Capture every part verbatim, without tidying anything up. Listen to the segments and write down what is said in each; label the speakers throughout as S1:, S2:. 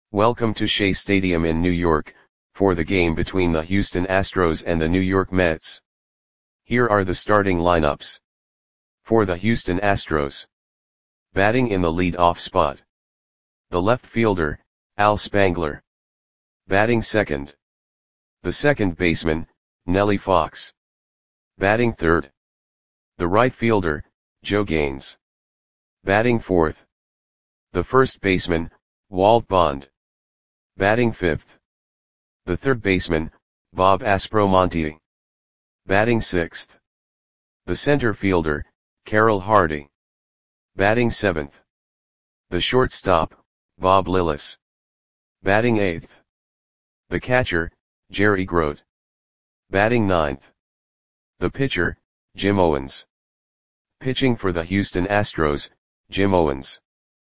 S1: Welcome to Shea Stadium in New York, for the game between the Houston Astros and the New York Mets. Here are the starting lineups. For the Houston Astros. Batting in the lead-off spot. The left fielder, Al Spangler. Batting second. The second baseman, Nellie Fox. Batting third. The right fielder, Joe Gaines. Batting fourth. The first baseman, Walt Bond. Batting fifth. The third baseman, Bob Aspromonte. Batting sixth. The center fielder, Carroll Hardy. Batting seventh. The shortstop, Bob Lillis. Batting eighth. The catcher, Jerry Grote. Batting ninth. The pitcher, Jim Owens. Pitching for the Houston Astros, Jim Owens.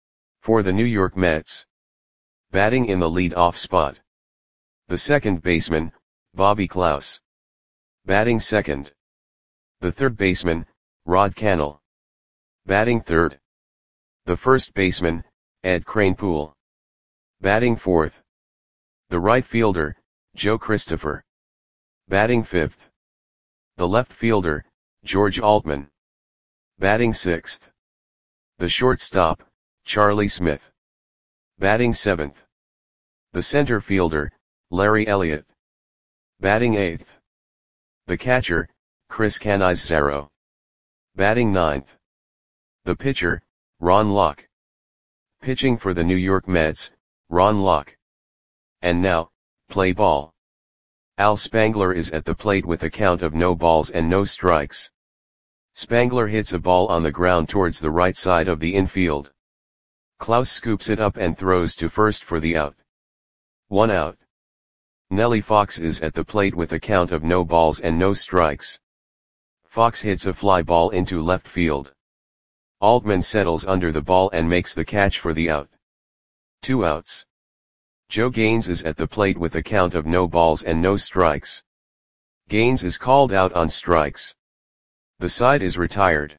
S1: For the New York Mets. Batting in the lead-off spot. The second baseman, Bobby Klaus. Batting second. The third baseman, Rod Cannell. Batting third. The first baseman, Ed Kranepool. Batting fourth. The right fielder, Joe Christopher. Batting fifth. The left fielder, George Altman. Batting sixth. The shortstop, Charlie Smith. Batting seventh. The center fielder, Larry Elliott. Batting eighth. The catcher, Chris Cannizzaro. Batting ninth. The pitcher, Ron Locke. Pitching for the New York Mets, Ron Locke. And now, play ball. Al Spangler is at the plate with a count of no balls and no strikes. Spangler hits a ball on the ground towards the right side of the infield. Klaus scoops it up and throws to first for the out. One out. Nellie Fox is at the plate with a count of no balls and no strikes. Fox hits a fly ball into left field. Altman settles under the ball and makes the catch for the out. Two outs. Joe Gaines is at the plate with a count of no balls and no strikes. Gaines is called out on strikes. The side is retired.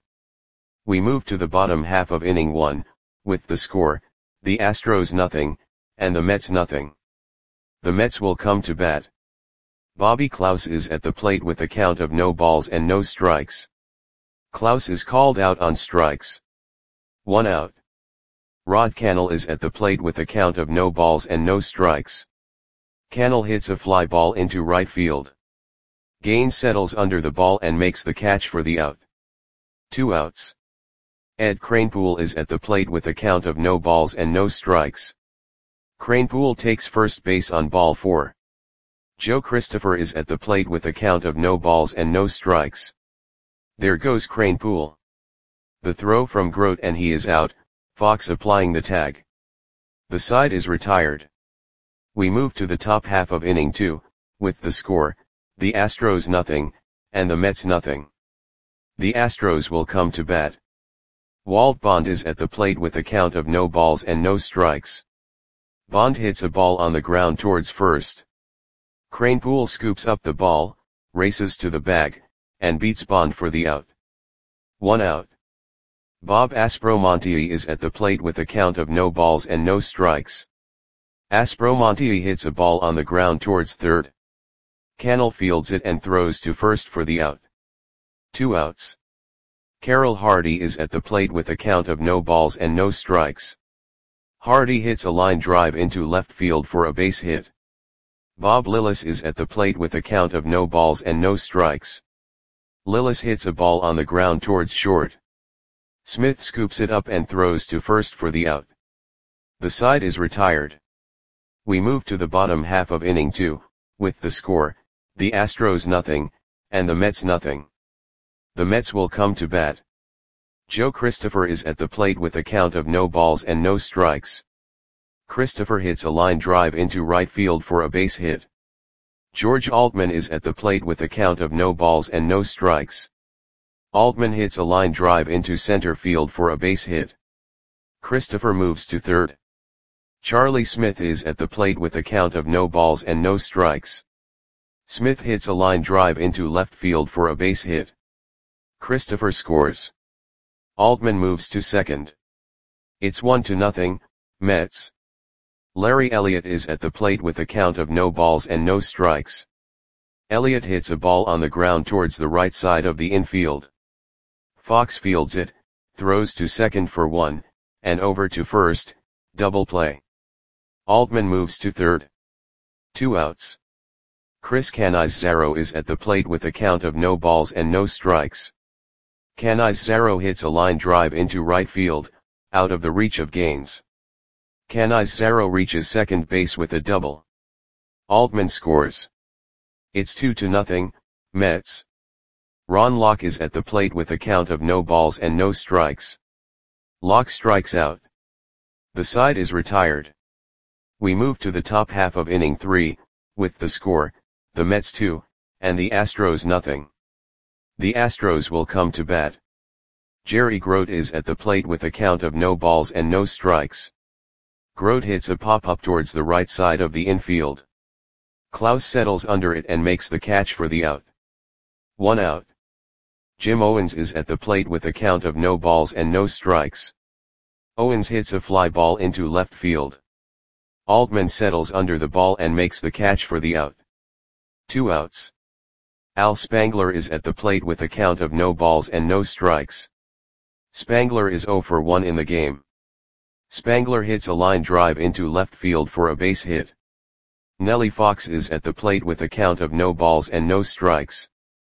S1: We move to the bottom half of inning one, with the score, the Astros nothing, and the Mets nothing. The Mets will come to bat. Bobby Klaus is at the plate with a count of no balls and no strikes. Klaus is called out on strikes. One out. Rod Cannell is at the plate with a count of no balls and no strikes. Cannell hits a fly ball into right field. Gaines settles under the ball and makes the catch for the out. Two outs. Ed Kranepool is at the plate with a count of no balls and no strikes. Kranepool takes first base on ball four. Joe Christopher is at the plate with a count of no balls and no strikes. There goes Kranepool. The throw from Grote and he is out, Fox applying the tag. The side is retired. We move to the top half of inning two, with the score, the Astros nothing, and the Mets nothing. The Astros will come to bat. Walt Bond is at the plate with a count of no balls and no strikes. Bond hits a ball on the ground towards first. Kranepool scoops up the ball, races to the bag, and beats Bond for the out. One out. Bob Aspromonte is at the plate with a count of no balls and no strikes. Aspromonte hits a ball on the ground towards third. Cannell fields it and throws to first for the out. Two outs. Carroll Hardy is at the plate with a count of no balls and no strikes. Hardy hits a line drive into left field for a base hit. Bob Lillis is at the plate with a count of no balls and no strikes. Lillis hits a ball on the ground towards short. Smith scoops it up and throws to first for the out. The side is retired. We move to the bottom half of inning two, with the score, the Astros nothing, and the Mets nothing. The Mets will come to bat. Joe Christopher is at the plate with a count of no balls and no strikes. Christopher hits a line drive into right field for a base hit. George Altman is at the plate with a count of no balls and no strikes. Altman hits a line drive into center field for a base hit. Christopher moves to third. Charlie Smith is at the plate with a count of no balls and no strikes. Smith hits a line drive into left field for a base hit. Christopher scores. Altman moves to second. It's one to nothing, Mets. Larry Elliott is at the plate with a count of no balls and no strikes. Elliott hits a ball on the ground towards the right side of the infield. Fox fields it, throws to second for one, and over to first, double play. Altman moves to third. Two outs. Chris Canizaro is at the plate with a count of no balls and no strikes. Canizaro hits a line drive into right field, out of the reach of Gaines. Canizaro reaches second base with a double. Altman scores. It's two to nothing, Mets. Ron Locke is at the plate with a count of no balls and no strikes. Locke strikes out. The side is retired. We move to the top half of inning three, with the score, the Mets two, and the Astros nothing. The Astros will come to bat. Jerry Grote is at the plate with a count of no balls and no strikes. Grote hits a pop-up towards the right side of the infield. Klaus settles under it and makes the catch for the out. One out. Jim Owens is at the plate with a count of no balls and no strikes. Owens hits a fly ball into left field. Altman settles under the ball and makes the catch for the out. Two outs. Al Spangler is at the plate with a count of no balls and no strikes. Spangler is oh for one in the game. Spangler hits a line drive into left field for a base hit. Nellie Fox is at the plate with a count of no balls and no strikes.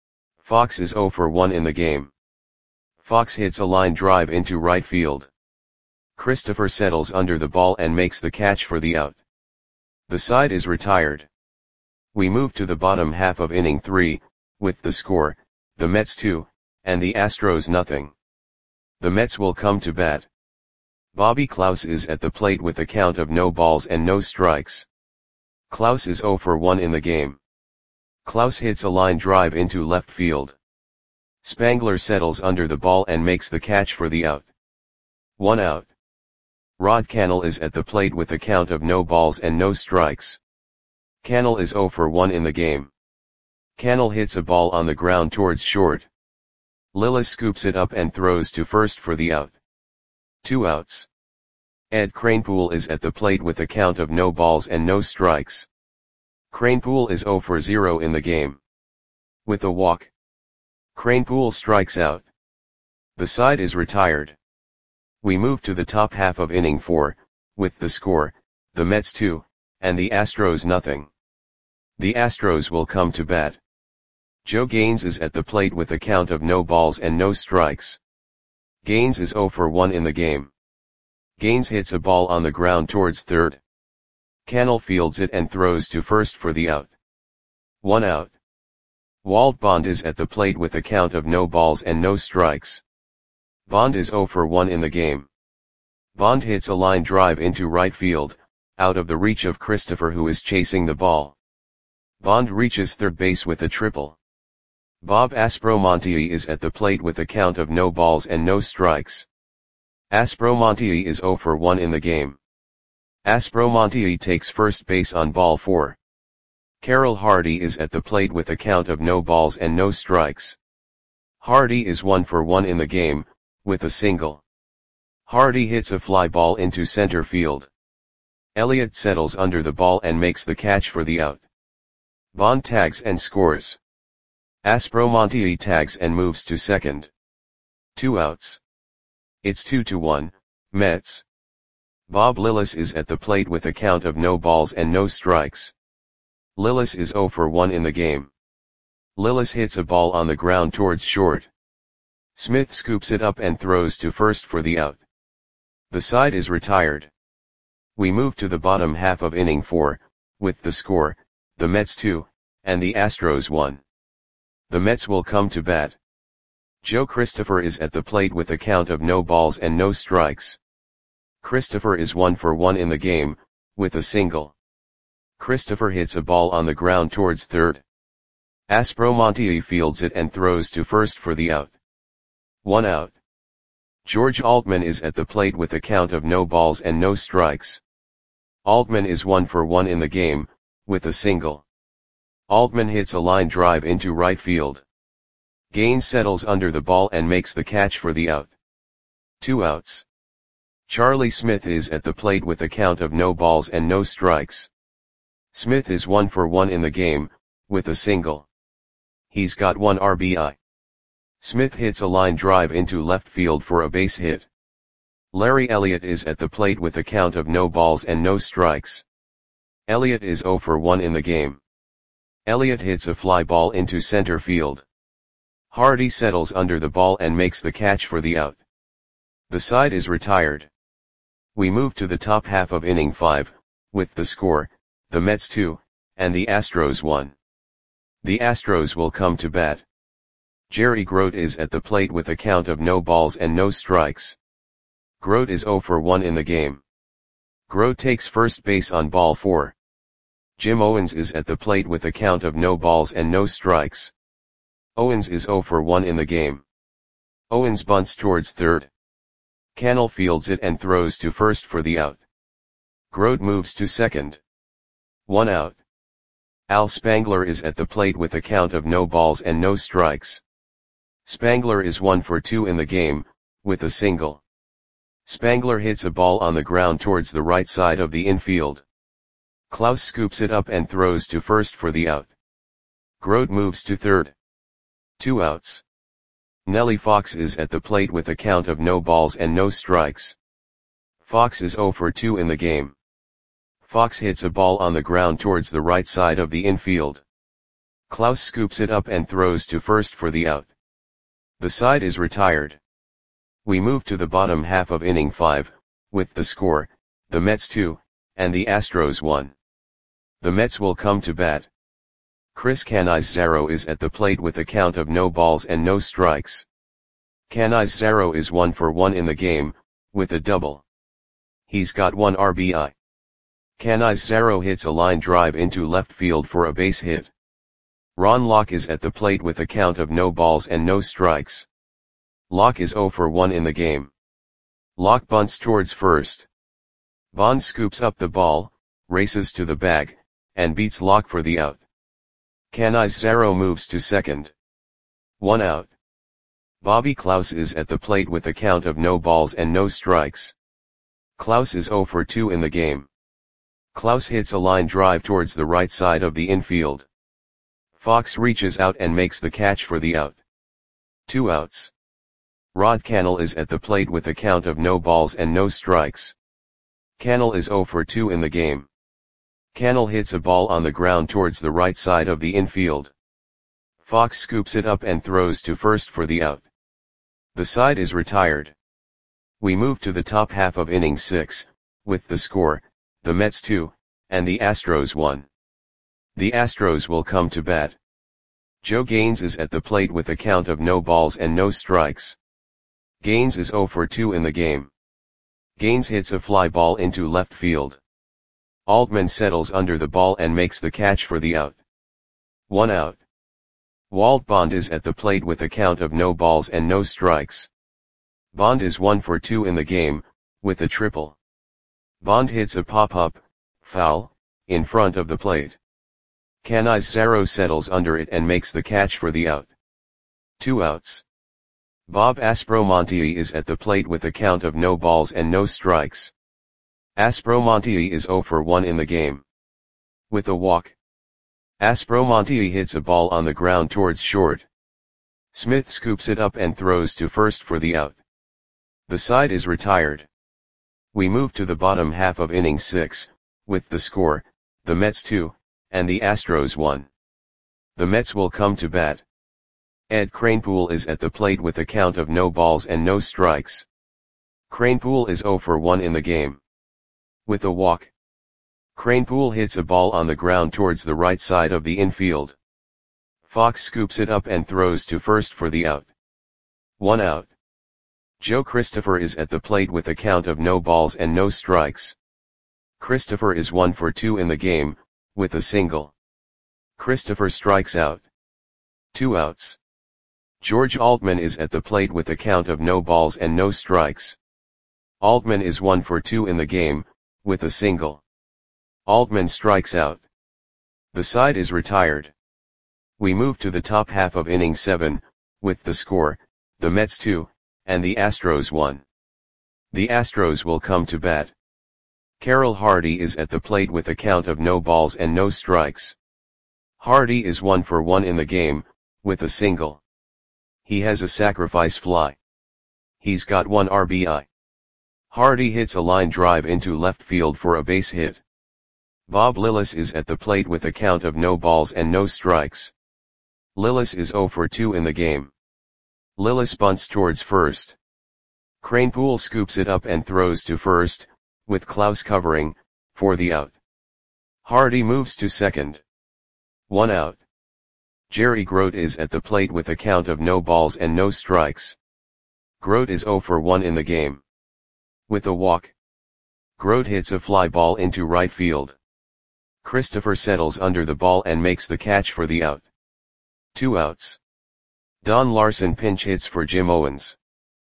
S1: Fox is oh for one in the game. Fox hits a line drive into right field. Christopher settles under the ball and makes the catch for the out. The side is retired. We move to the bottom half of inning three, with the score, the Mets two, and the Astros nothing. The Mets will come to bat. Bobby Klaus is at the plate with a count of no balls and no strikes. Klaus is oh for one in the game. Klaus hits a line drive into left field. Spangler settles under the ball and makes the catch for the out. One out. Rod Cannell is at the plate with a count of no balls and no strikes. Cannell is oh for one in the game. Cannell hits a ball on the ground towards short. Lillis scoops it up and throws to first for the out. Two outs. Ed Kranepool is at the plate with a count of no balls and no strikes. Kranepool is oh for zero in the game. With a walk, Kranepool strikes out. The side is retired. We move to the top half of inning four, with the score, the Mets two, and the Astros nothing. The Astros will come to bat. Joe Gaines is at the plate with a count of no balls and no strikes. Gaines is oh for one in the game. Gaines hits a ball on the ground towards third. Cannell fields it and throws to first for the out. One out. Walt Bond is at the plate with a count of no balls and no strikes. Bond is oh for one in the game. Bond hits a line drive into right field, out of the reach of Christopher, who is chasing the ball. Bond reaches third base with a triple. Bob Aspromonte is at the plate with a count of no balls and no strikes. Aspromonte is oh for one in the game. Aspromonte takes first base on ball four. Carroll Hardy is at the plate with a count of no balls and no strikes. Hardy is one for one in the game, with a single. Hardy hits a fly ball into center field. Elliott settles under the ball and makes the catch for the out. Bond tags and scores. Aspromonte tags and moves to second. Two outs. It's two to one, Mets. Bob Lillis is at the plate with a count of no balls and no strikes. Lillis is oh for one in the game. Lillis hits a ball on the ground towards short. Smith scoops it up and throws to first for the out. The side is retired. We move to the bottom half of inning four, with the score, the Mets two, and the Astros one. The Mets will come to bat. Joe Christopher is at the plate with a count of no balls and no strikes. Christopher is one for one in the game, with a single. Christopher hits a ball on the ground towards third. Aspromonte fields it and throws to first for the out. One out. George Altman is at the plate with a count of no balls and no strikes. Altman is one for one in the game, with a single. Altman hits a line drive into right field. Gaines settles under the ball and makes the catch for the out. Two outs. Charlie Smith is at the plate with a count of no balls and no strikes. Smith is one for one in the game, with a single. He's got one R B I. Smith hits a line drive into left field for a base hit. Larry Elliott is at the plate with a count of no balls and no strikes. Elliott is zero for one in the game. Elliott hits a fly ball into center field. Hardy settles under the ball and makes the catch for the out. The side is retired. We move to the top half of inning five, with the score, the Mets two, and the Astros one. The Astros will come to bat. Jerry Grote is at the plate with a count of no balls and no strikes. Grote is zero for one in the game. Grote takes first base on ball four. Jim Owens is at the plate with a count of no balls and no strikes. Owens is zero for one in the game. Owens bunts towards third. Cannell fields it and throws to first for the out. Grote moves to second. One out. Al Spangler is at the plate with a count of no balls and no strikes. Spangler is one for two in the game, with a single. Spangler hits a ball on the ground towards the right side of the infield. Klaus scoops it up and throws to first for the out. Grote moves to third. Two outs. Nellie Fox is at the plate with a count of no balls and no strikes. Fox is zero for two in the game. Fox hits a ball on the ground towards the right side of the infield. Klaus scoops it up and throws to first for the out. The side is retired. We move to the bottom half of inning five, with the score, the Mets two, and the Astros one. The Mets will come to bat. Chris Canizaro is at the plate with a count of no balls and no strikes. Canizaro is one for one in the game, with a double. He's got one R B I. Canizaro hits a line drive into left field for a base hit. Ron Locke is at the plate with a count of no balls and no strikes. Locke is zero for one in the game. Locke bunts towards first. Bond scoops up the ball, races to the bag, and beats Locke for the out. Canizaro moves to second. One out. Bobby Klaus is at the plate with a count of no balls and no strikes. Klaus is zero for two in the game. Klaus hits a line drive towards the right side of the infield. Fox reaches out and makes the catch for the out. Two outs. Rod Cannell is at the plate with a count of no balls and no strikes. Cannell is zero for two in the game. Cannell hits a ball on the ground towards the right side of the infield. Fox scoops it up and throws to first for the out. The side is retired. We move to the top half of inning six, with the score, the Mets two, and the Astros one. The Astros will come to bat. Joe Gaines is at the plate with a count of no balls and no strikes. Gaines is zero for two in the game. Gaines hits a fly ball into left field. Altman settles under the ball and makes the catch for the out. One out. Walt Bond is at the plate with a count of no balls and no strikes. Bond is one for two in the game, with a triple. Bond hits a pop-up, foul, in front of the plate. Canizaro settles under it and makes the catch for the out. Two outs. Bob Aspromonte is at the plate with a count of no balls and no strikes. Aspromonte is zero for one in the game. With a walk. Aspromonte hits a ball on the ground towards short. Smith scoops it up and throws to first for the out. The side is retired. We move to the bottom half of inning six, with the score, the Mets two, and the Astros one. The Mets will come to bat. Ed Kranepool is at the plate with a count of no balls and no strikes. Kranepool is zero for one in the game. With a walk. Kranepool hits a ball on the ground towards the right side of the infield. Fox scoops it up and throws to first for the out. One out. Joe Christopher is at the plate with a count of no balls and no strikes. Christopher is one for two in the game, with a single. Christopher strikes out. Two outs. George Altman is at the plate with a count of no balls and no strikes. Altman is one for two in the game, with a single. Altman strikes out. The side is retired. We move to the top half of inning seven, with the score, the Mets two, and the Astros one. The Astros will come to bat. Carroll Hardy is at the plate with a count of no balls and no strikes. Hardy is one for one in the game, with a single. He has a sacrifice fly. He's got one R B I. Hardy hits a line drive into left field for a base hit. Bob Lillis is at the plate with a count of no balls and no strikes. Lillis is zero for two in the game. Lillis bunts towards first. Kranepool scoops it up and throws to first, with Klaus covering, for the out. Hardy moves to second. One out. Jerry Grote is at the plate with a count of no balls and no strikes. Grote is zero for one in the game. With a walk, Grote hits a fly ball into right field. Christopher settles under the ball and makes the catch for the out. Two outs. Don Larson pinch hits for Jim Owens.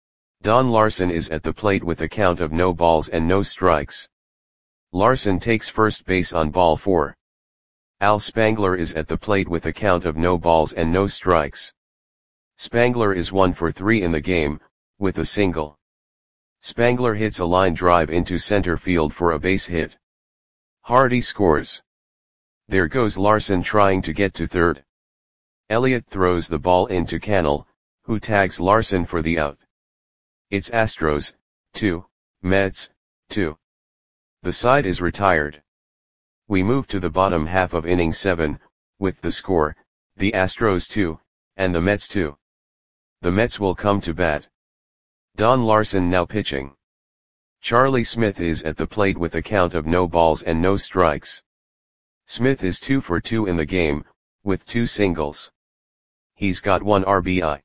S1: Don Larson is at the plate with a count of no balls and no strikes. Larson takes first base on ball four. Al Spangler is at the plate with a count of no balls and no strikes. Spangler is one for three in the game, with a single. Spangler hits a line drive into center field for a base hit. Hardy scores. There goes Larson trying to get to third. Elliott throws the ball into Cannell, who tags Larson for the out. It's Astros, two, Mets, two. The side is retired. We move to the bottom half of inning seven, with the score, the Astros two, and the Mets two. The Mets will come to bat. Don Larson now pitching. Charlie Smith is at the plate with a count of no balls and no strikes. Smith is two for two in the game, with two singles. He's got one R B I.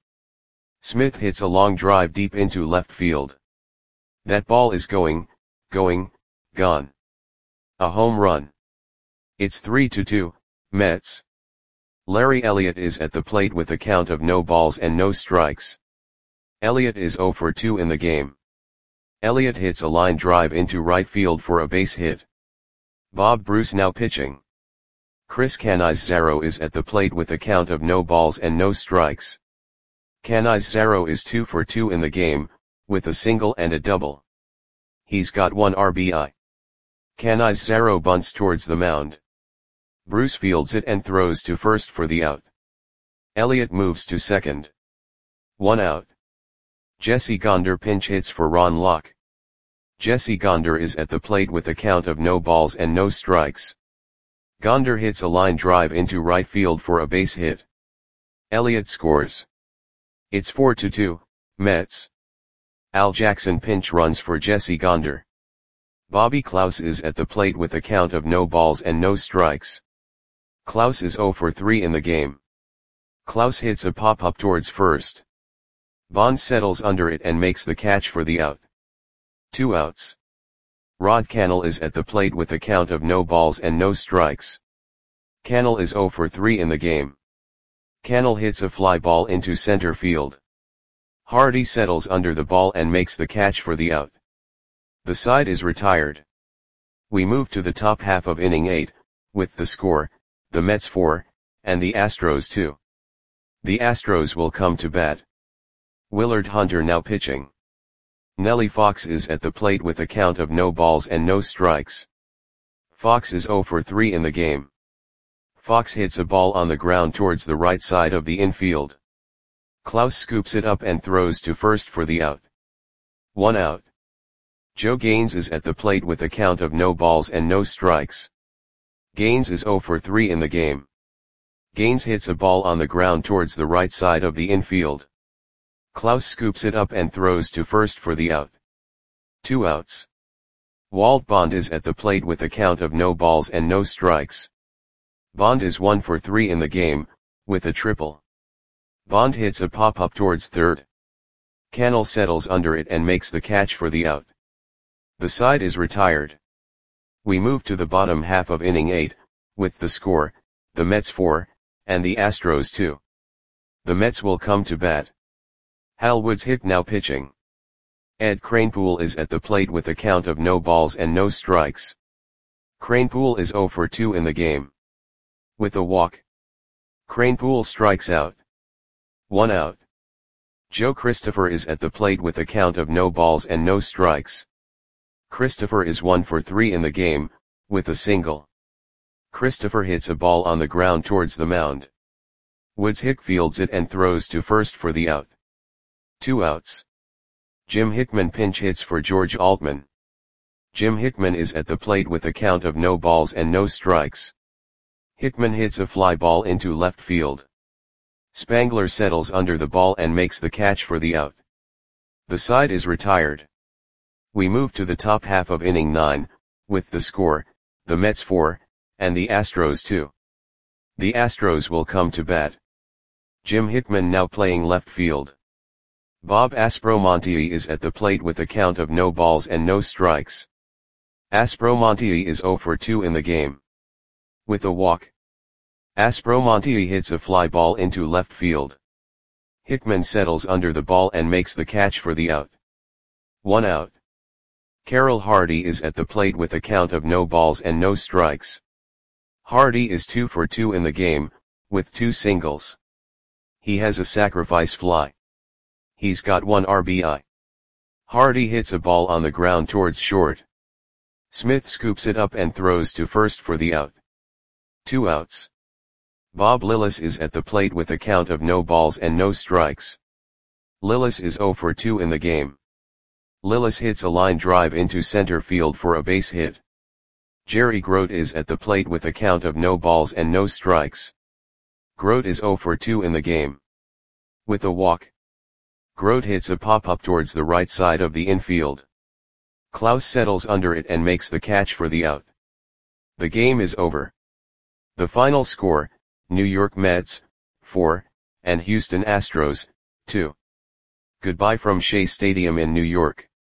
S1: Smith hits a long drive deep into left field. That ball is going, going, gone. A home run. It's three to two, Mets. Larry Elliott is at the plate with a count of no balls and no strikes. Elliott is zero for two in the game. Elliott hits a line drive into right field for a base hit. Bob Bruce now pitching. Chris Canizaro is at the plate with a count of no balls and no strikes. Canizaro is two for two in the game, with a single and a double. He's got one R B I. Canizaro bunts towards the mound. Bruce fields it and throws to first for the out. Elliott moves to second. One out. Jesse Gonder pinch hits for Ron Locke. Jesse Gonder is at the plate with a count of no balls and no strikes. Gonder hits a line drive into right field for a base hit. Elliott scores. It's four to two, Mets. Al Jackson pinch runs for Jesse Gonder. Bobby Klaus is at the plate with a count of no balls and no strikes. Klaus is zero for three in the game. Klaus hits a pop-up towards first. Bond settles under it and makes the catch for the out. Two outs. Rod Cannell is at the plate with a count of no balls and no strikes. Cannell is zero for three in the game. Cannell hits a fly ball into center field. Hardy settles under the ball and makes the catch for the out. The side is retired. We move to the top half of inning eight, with the score, the Mets four, and the Astros two. The Astros will come to bat. Willard Hunter now pitching. Nellie Fox is at the plate with a count of no balls and no strikes. Fox is zero for three in the game. Fox hits a ball on the ground towards the right side of the infield. Klaus scoops it up and throws to first for the out. One out. Joe Gaines is at the plate with a count of no balls and no strikes. Gaines is zero for three in the game. Gaines hits a ball on the ground towards the right side of the infield. Klaus scoops it up and throws to first for the out. Two outs. Walt Bond is at the plate with a count of no balls and no strikes. Bond is one for three in the game, with a triple. Bond hits a pop-up towards third. Cannell settles under it and makes the catch for the out. The side is retired. We move to the bottom half of inning eight, with the score, the Mets four, and the Astros two. The Mets will come to bat. Hal Woods hit now pitching. Ed Kranepool is at the plate with a count of no balls and no strikes. Kranepool is zero for two in the game. With a walk, Kranepool strikes out. One out. Joe Christopher is at the plate with a count of no balls and no strikes. Christopher is one for three in the game, with a single. Christopher hits a ball on the ground towards the mound. Woods Hick fields it and throws to first for the out. Two outs. Jim Hickman pinch hits for George Altman. Jim Hickman is at the plate with a count of no balls and no strikes. Hickman hits a fly ball into left field. Spangler settles under the ball and makes the catch for the out. The side is retired. We move to the top half of inning nine, with the score, the Mets four, and the Astros two. The Astros will come to bat. Jim Hickman now playing left field. Bob Aspromonte is at the plate with a count of no balls and no strikes. Aspromonte is zero for two in the game. With a walk, Aspromonte hits a fly ball into left field. Hickman settles under the ball and makes the catch for the out. One out. Carroll Hardy is at the plate with a count of no balls and no strikes. Hardy is two for two in the game, with two singles. He has a sacrifice fly. He's got one R B I. Hardy hits a ball on the ground towards short. Smith scoops it up and throws to first for the out. Two outs. Bob Lillis is at the plate with a count of no balls and no strikes. Lillis is zero for two in the game. Lillis hits a line drive into center field for a base hit. Jerry Grote is at the plate with a count of no balls and no strikes. Grote is zero for two in the game. With a walk, Grote hits a pop-up towards the right side of the infield. Klaus settles under it and makes the catch for the out. The game is over. The final score, New York Mets, four, and Houston Astros, two. Goodbye from Shea Stadium in New York.